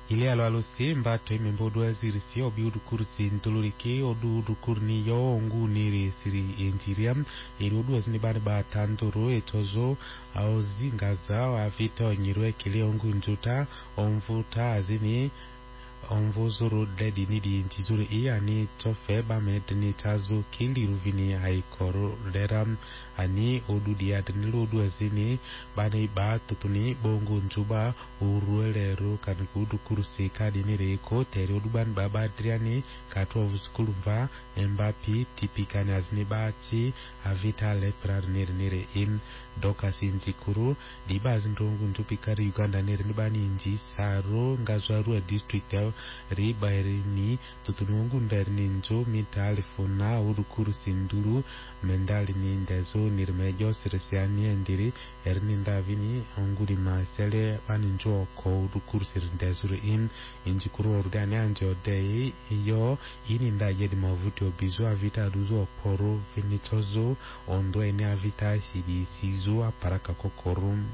Ile alo simba to imembodo aziri si obiudu kursi ntuluriki odu kurni yo ongu niri siri injiriam irudu azini bani ba tanduru etozo au zingaza wa vita onyirwe kile ongu njuta omvuta azini onvuzuru dedi nidi intizuru ani tofe bamed ni tazu kili ruvini haikoro leram ani odu diadni odu azini bani ba tutuni bongo njuba urueleru kanikudu kurusi kadi nireko teri odu ban baba adriani kato vuskulumba embapi tipikani azini bati avita leprar nire in doka sinzikuru dibazi ndongu njupikari Uganda nire nibani inji saro ngazwaru district ya riba erini tutunungu ndarini njo mitalifuna urukuru sinduru mendali ni ndezo nirmejo sirisiani endiri erini ndavini onguri masele bani njo oko urukuru sirindezuru injikuru orudani anje odei iyo ini ndayedi mavuti obizu avita aduzo oporo vinitozo ondo ene avita sidi sizu aparaka kokorum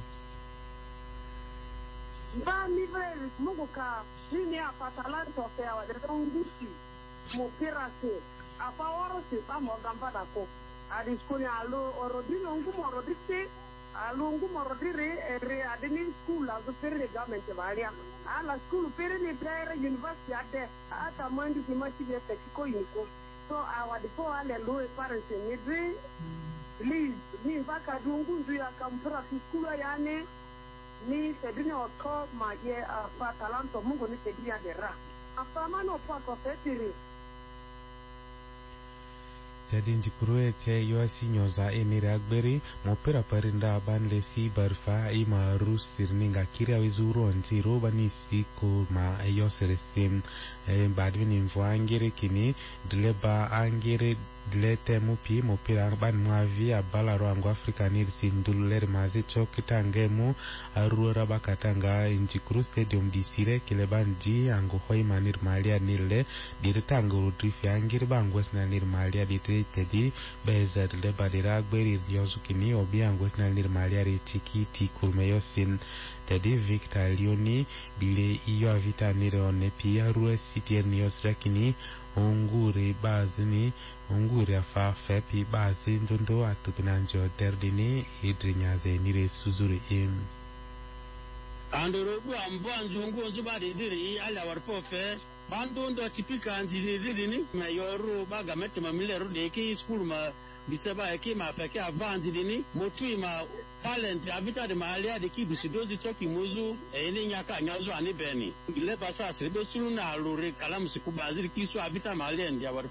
ba livre muguka nini apatala tofe awa de dongusi mo pirate apa woro se pa mo gamba dako adi skuli alo orodino ngumo orodite alo ngumo orodire re adini school azu pere government valia ala school pere ni prayer university ade ata mwendi kimachi de tekiko yiko so awa difo ale lo parents ni dre please ni vaka dungu ndu ya kampura school yani ni sedini oto ma ye pa talanto mungu ni sedini ya dera afama no pa kofetiri jadi njikuruwe che yoasi nyoza emiri agberi mopera parinda banle si barfa ima rusirninga kiria wizuru onziro bani siku ma yosere sim badwini mvuangere kini dileba angere dilete mupi mopera ban mwavi abala roangu Afrika nirisi ndululeri mazi chokitangemu aruora bakatanga njikuru stadium disire kileban di angu hoi manir malia nile diritanga udrifi angere bangwesna nir malia ditri tedi beza dileba diragberi yozukini obi angwesna nir malia ritikiti kurmeyosin tedi Victor Lioni bile iyo avita nire onepi arue sitier niyosrakini onguri bazini onguri afa fepi bazi ndondo atupinanjo derdini idrinyaze nire suzuri andorobu ambwa nzungu nzubari diri ala warfofe bandondo tipika nziri ni mayoru baga mette mamilero deki school ma biseba eki ma feke avanzi dini motu ma talent avita de malia de ki bisidozi toki muzu eni nyaka nyazo ani beni ile pasa sebe sulu na lure kala musikuba ziri kisu avita malia ndia